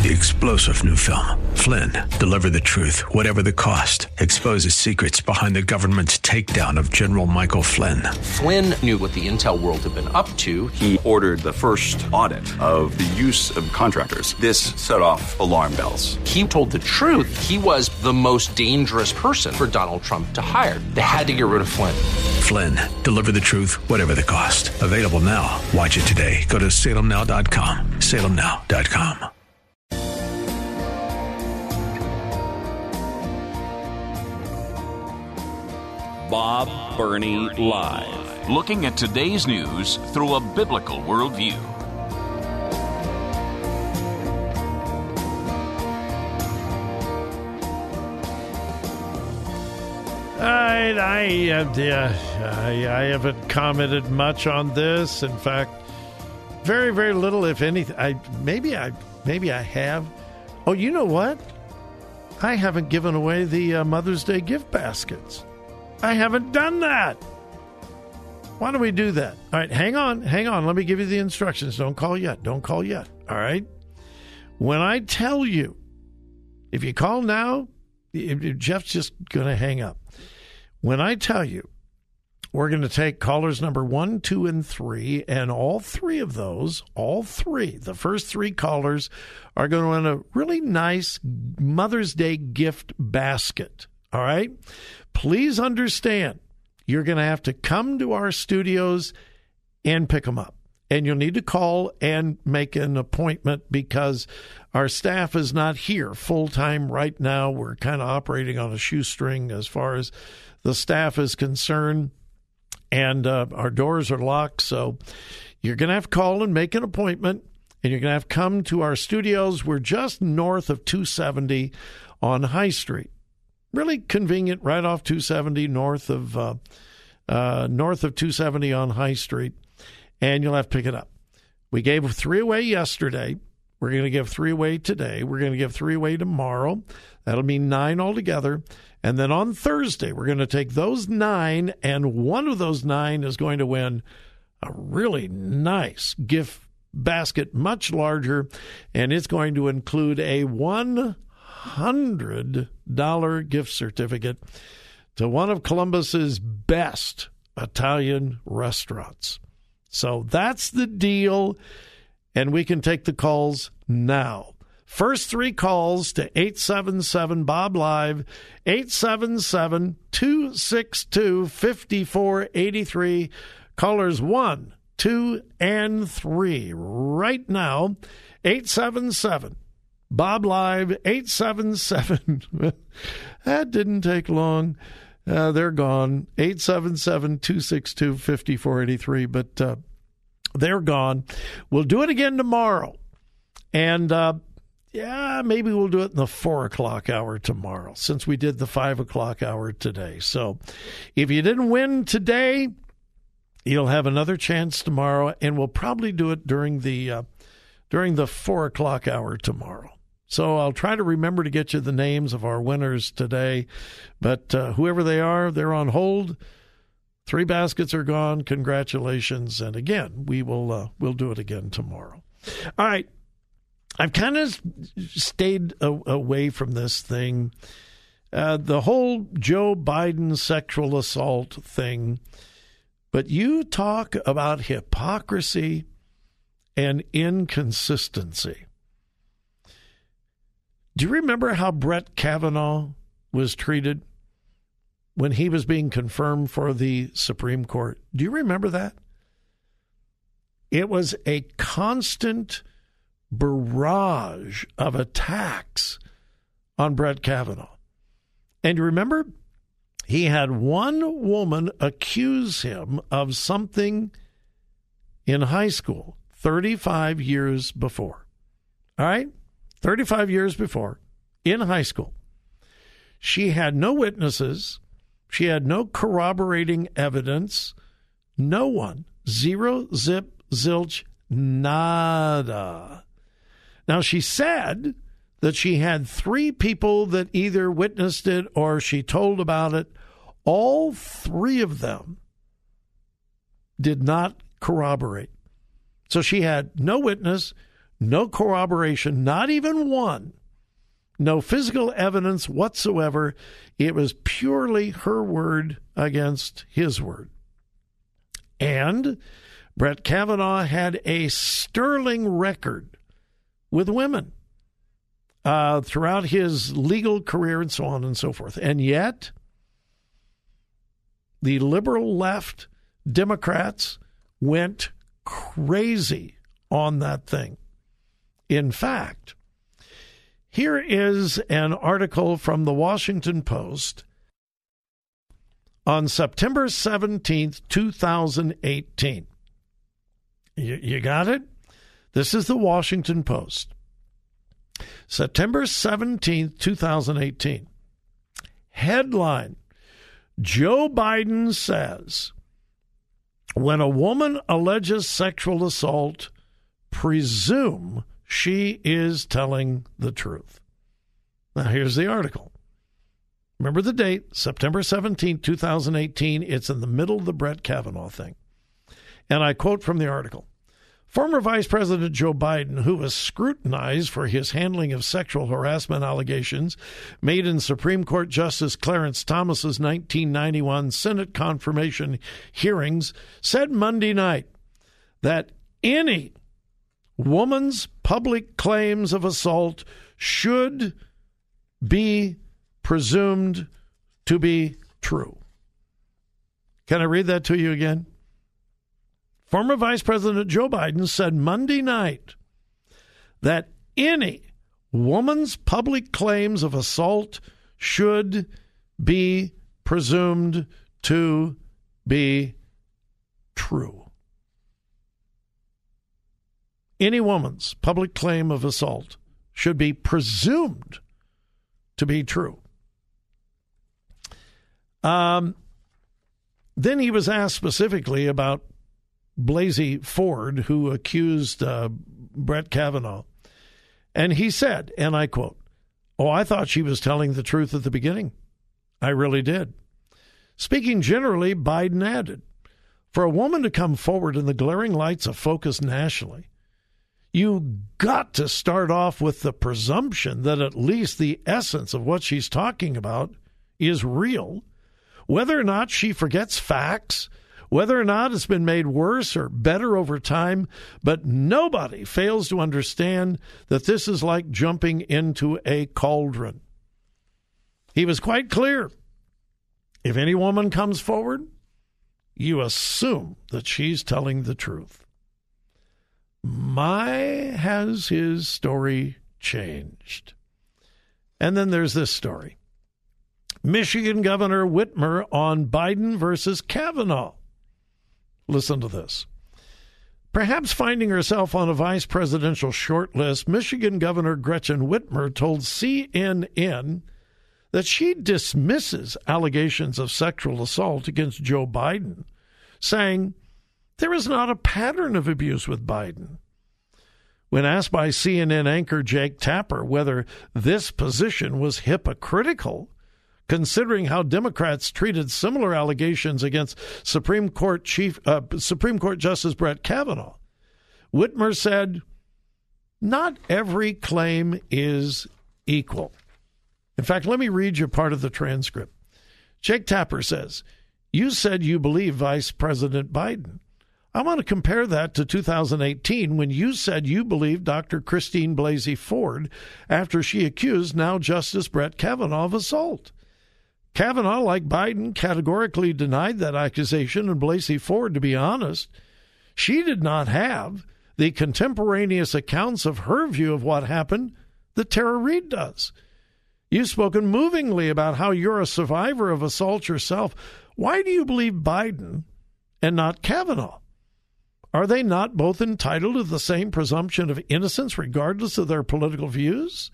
The explosive new film, Flynn, deliver the truth, whatever the cost, exposes secrets behind the government's takedown of General Michael Flynn. Flynn knew what the intel world had been up to. He ordered the first audit of the use of contractors. This set off alarm bells. He told the truth. He was the most dangerous person for Donald Trump to hire. They had to get rid of Flynn. Flynn, deliver the truth, whatever the cost. Available now. Watch it today. Go to salemnow.com. salemnow.com. Bob Burney Live. Looking at today's news through a biblical worldview. I haven't commented much on this. In fact, very, very little, if anything. Maybe I have. Oh, you know what? I haven't given away the Mother's Day gift baskets. I haven't done that. Why don't we do that? All right, hang on. Let me give you the instructions. Don't call yet. All right? When I tell you, if you call now, Jeff's just going to hang up. When I tell you, we're going to take callers number 1, 2, and 3, and all three, the first three callers are going to win a really nice Mother's Day gift basket. All right? Please understand, you're going to have to come to our studios and pick them up. And you'll need to call and make an appointment because our staff is not here full-time right now. We're kind of operating on a shoestring as far as the staff is concerned, and our doors are locked. So you're going to have to call and make an appointment, and you're going to have to come to our studios. We're just north of 270 on High Street. Really convenient, right off 270, north of 270 on High Street, and you'll have to pick it up. We gave 3 away yesterday. We're going to give 3 away today. We're going to give 3 away tomorrow. That'll be 9 altogether. And then on Thursday, we're going to take those 9, and one of those 9 is going to win a really nice gift basket, much larger, and it's going to include a $100 gift certificate to one of Columbus's best Italian restaurants. So that's the deal, and we can take the calls now. First 3 calls to 877-BOB-LIVE, 877-262-5483. Callers 1, 2, and 3 right now, 877-BOB-LIVE, 877. That didn't take long. They're gone. 877-262-5483, but they're gone. We'll do it again tomorrow. And maybe we'll do it in the 4 o'clock hour tomorrow, since we did the 5 o'clock hour today. So if you didn't win today, you'll have another chance tomorrow, and we'll probably do it during the 4 o'clock hour tomorrow. So I'll try to remember to get you the names of our winners today. But whoever they are, they're on hold. 3 baskets are gone. Congratulations. And again, we'll do it again tomorrow. All right. I've kind of stayed away from this thing. The whole Joe Biden sexual assault thing. But you talk about hypocrisy and inconsistency. Do you remember how Brett Kavanaugh was treated when he was being confirmed for the Supreme Court? Do you remember that? It was a constant barrage of attacks on Brett Kavanaugh. And you remember, he had one woman accuse him of something in high school 35 years before. All right? 35 years before, in high school. She had no witnesses. She had no corroborating evidence. No one. Zero, zip, zilch, nada. Now, she said that she had 3 people that either witnessed it or she told about it. All 3 of them did not corroborate. So she had no witness, no corroboration, not even one, no physical evidence whatsoever. It was purely her word against his word. And Brett Kavanaugh had a sterling record with women throughout his legal career and so on and so forth. And yet, the liberal left Democrats went crazy on that thing. In fact, here is an article from the Washington Post on September 17th, 2018. You got it? This is the Washington Post. September 17th, 2018. Headline: Joe Biden says, when a woman alleges sexual assault, presume she is telling the truth. Now, here's the article. Remember the date, September 17, 2018. It's in the middle of the Brett Kavanaugh thing. And I quote from the article. Former Vice President Joe Biden, who was scrutinized for his handling of sexual harassment allegations made in Supreme Court Justice Clarence Thomas's 1991 Senate confirmation hearings, said Monday night that any woman's public claims of assault should be presumed to be true. Can I read that to you again? Former Vice President Joe Biden said Monday night that any woman's public claims of assault should be presumed to be true. Any woman's public claim of assault should be presumed to be true. Then he was asked specifically about Blasey Ford, who accused Brett Kavanaugh. And he said, and I quote, "Oh, I thought she was telling the truth at the beginning. I really did." Speaking generally, Biden added, for a woman to come forward in the glaring lights of focus nationally, you got to start off with the presumption that at least the essence of what she's talking about is real. Whether or not she forgets facts, whether or not it's been made worse or better over time, but nobody fails to understand that this is like jumping into a cauldron. He was quite clear. If any woman comes forward, you assume that she's telling the truth. My, has his story changed. And then there's this story. Michigan Governor Whitmer on Biden versus Kavanaugh. Listen to this. Perhaps finding herself on a vice presidential shortlist, Michigan Governor Gretchen Whitmer told CNN that she dismisses allegations of sexual assault against Joe Biden, saying there is not a pattern of abuse with Biden. When asked by CNN anchor Jake Tapper whether this position was hypocritical, considering how Democrats treated similar allegations against Supreme Court Justice Brett Kavanaugh, Whitmer said, not every claim is equal. In fact, let me read you part of the transcript. Jake Tapper says, you said you believe Vice President Biden. I want to compare that to 2018 when you said you believed Dr. Christine Blasey Ford after she accused now Justice Brett Kavanaugh of assault. Kavanaugh, like Biden, categorically denied that accusation, and Blasey Ford, to be honest, she did not have the contemporaneous accounts of her view of what happened that Tara Reid does. You've spoken movingly about how you're a survivor of assault yourself. Why do you believe Biden and not Kavanaugh? Are they not both entitled to the same presumption of innocence regardless of their political views?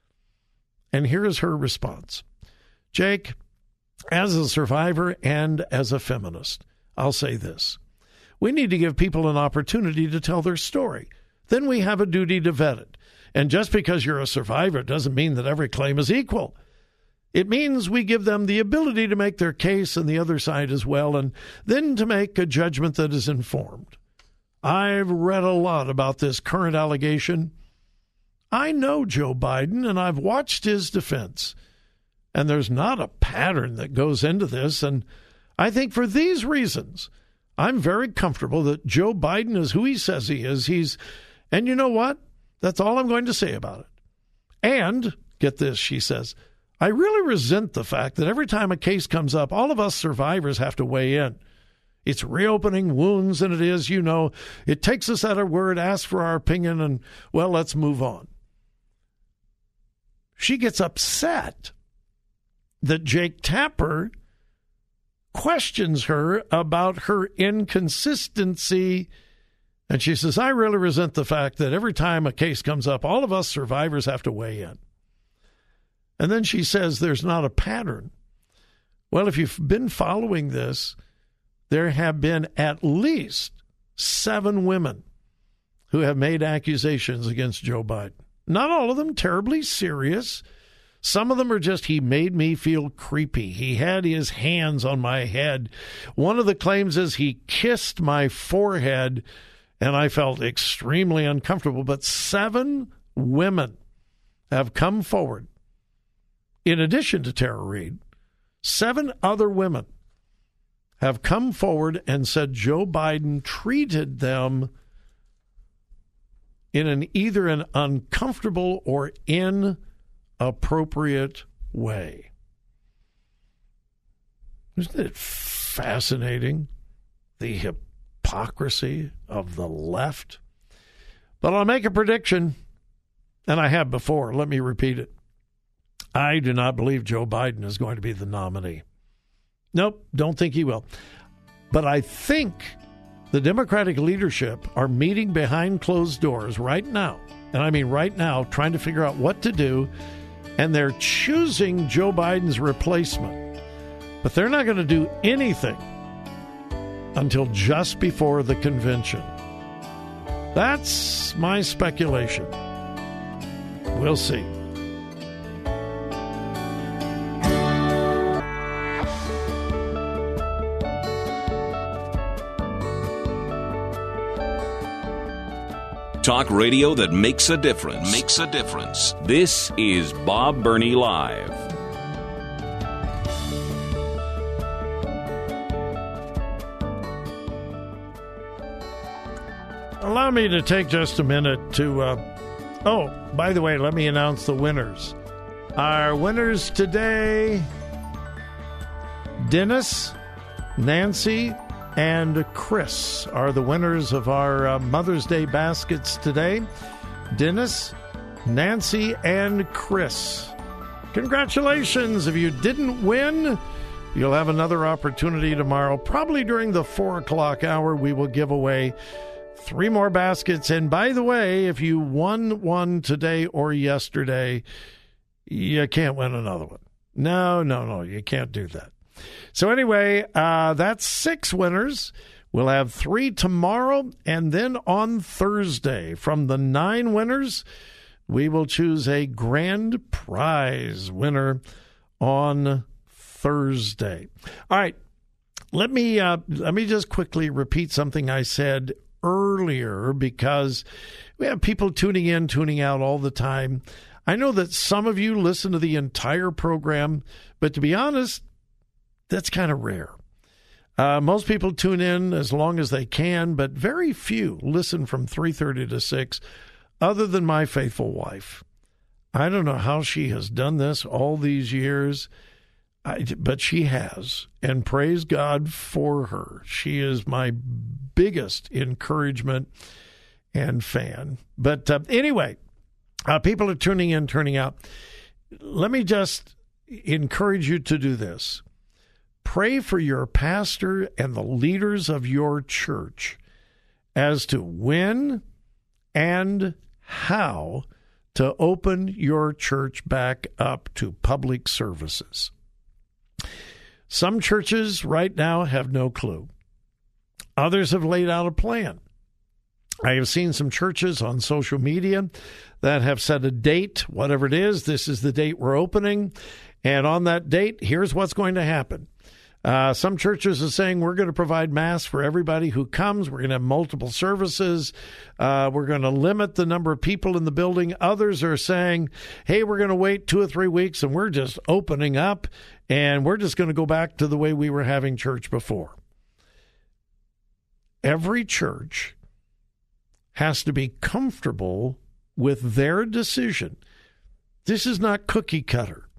And here is her response. Jake, as a survivor and as a feminist, I'll say this. We need to give people an opportunity to tell their story. Then we have a duty to vet it. And just because you're a survivor doesn't mean that every claim is equal. It means we give them the ability to make their case and the other side as well, and then to make a judgment that is informed. I've read a lot about this current allegation. I know Joe Biden, and I've watched his defense. And there's not a pattern that goes into this. And I think for these reasons, I'm very comfortable that Joe Biden is who he says he is. And you know what? That's all I'm going to say about it. And, get this, she says, I really resent the fact that every time a case comes up, all of us survivors have to weigh in. It's reopening wounds, and it is, it takes us at our word, asks for our opinion, and, well, let's move on. She gets upset that Jake Tapper questions her about her inconsistency. And she says, I really resent the fact that every time a case comes up, all of us survivors have to weigh in. And then she says there's not a pattern. Well, if you've been following this, there have been at least 7 women who have made accusations against Joe Biden. Not all of them terribly serious. Some of them are just, he made me feel creepy. He had his hands on my head. One of the claims is he kissed my forehead, and I felt extremely uncomfortable. But 7 women have come forward. In addition to Tara Reade, 7 other women have come forward and said Joe Biden treated them in either an uncomfortable or inappropriate way. Isn't it fascinating, the hypocrisy of the left? But I'll make a prediction, and I have before. Let me repeat it. I do not believe Joe Biden is going to be the nominee. Nope, don't think he will. But I think the Democratic leadership are meeting behind closed doors right now, and I mean right now, trying to figure out what to do, and they're choosing Joe Biden's replacement. But they're not going to do anything until just before the convention. That's my speculation. We'll see. Talk radio that makes a difference. Makes a difference. This is Bob Burney Live. Allow me to take just a minute to, by the way, let me announce the winners. Our winners today, Dennis, Nancy, and Chris are the winners of our Mother's Day baskets today. Dennis, Nancy, and Chris. Congratulations. If you didn't win, you'll have another opportunity tomorrow. Probably during the 4 o'clock hour, we will give away 3 more baskets. And by the way, if you won one today or yesterday, you can't win another one. No, you can't do that. So anyway, that's 6 winners. We'll have 3 tomorrow, and then on Thursday, from the 9 winners, we will choose a grand prize winner on Thursday. All right, let me just quickly repeat something I said earlier, because we have people tuning in, tuning out all the time. I know that some of you listen to the entire program, but to be honest, that's kind of rare. Most people tune in as long as they can, but very few listen from 3:30 to 6, other than my faithful wife. I don't know how she has done this all these years, but she has, and praise God for her. She is my biggest encouragement and fan. But anyway, people are tuning in, turning out. Let me just encourage you to do this. Pray for your pastor and the leaders of your church as to when and how to open your church back up to public services. Some churches right now have no clue. Others have laid out a plan. I have seen some churches on social media that have set a date, whatever it is, this is the date we're opening, and on that date, here's what's going to happen. Some churches are saying we're going to provide masks for everybody who comes. We're going to have multiple services. We're going to limit the number of people in the building. Others are saying, hey, we're going to wait 2 or 3 weeks and we're just opening up and we're just going to go back to the way we were having church before. Every church has to be comfortable with their decision. This is not cookie cutter.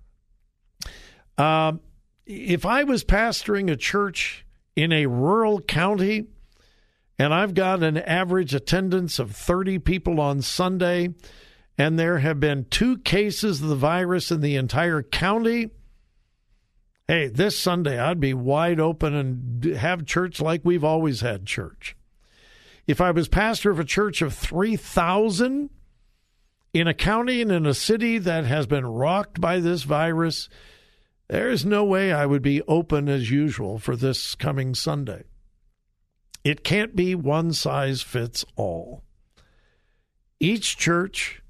If I was pastoring a church in a rural county and I've got an average attendance of 30 people on Sunday and there have been 2 cases of the virus in the entire county, hey, this Sunday I'd be wide open and have church like we've always had church. If I was pastor of a church of 3,000 in a county and in a city that has been rocked by this virus, there's no way I would be open as usual for this coming Sunday. It can't be one size fits all. Each church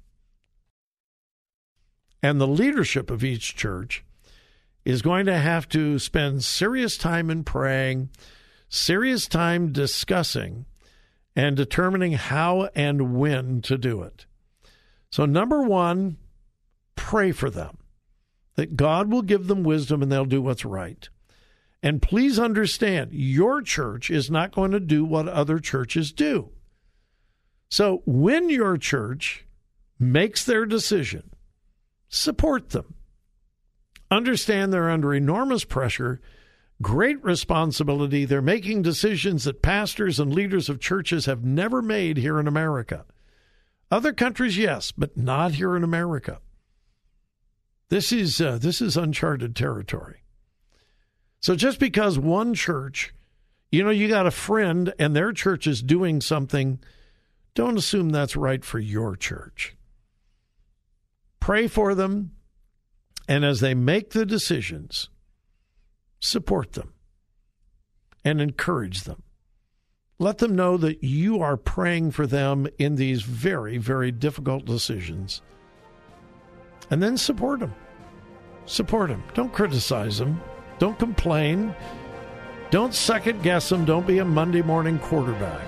and the leadership of each church is going to have to spend serious time in praying, serious time discussing, and determining how and when to do it. So, number 1, pray for them, that God will give them wisdom and they'll do what's right. And please understand, your church is not going to do what other churches do. So, when your church makes their decision, support them. Understand they're under enormous pressure, great responsibility. They're making decisions that pastors and leaders of churches have never made here in America. Other countries, yes, but not here in America. This is uncharted territory. So just because one church, you got a friend and their church is doing something, don't assume that's right for your church. Pray for them. And as they make the decisions, support them and encourage them. Let them know that you are praying for them in these very, very difficult decisions. And then support them. Support them. Don't criticize them. Don't complain. Don't second guess them. Don't be a Monday morning quarterback.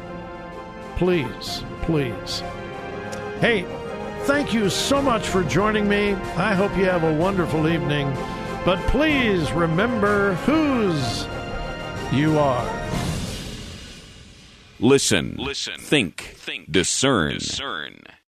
Please, please. Hey, thank you so much for joining me. I hope you have a wonderful evening. But please remember whose you are. Listen. Think. Discern.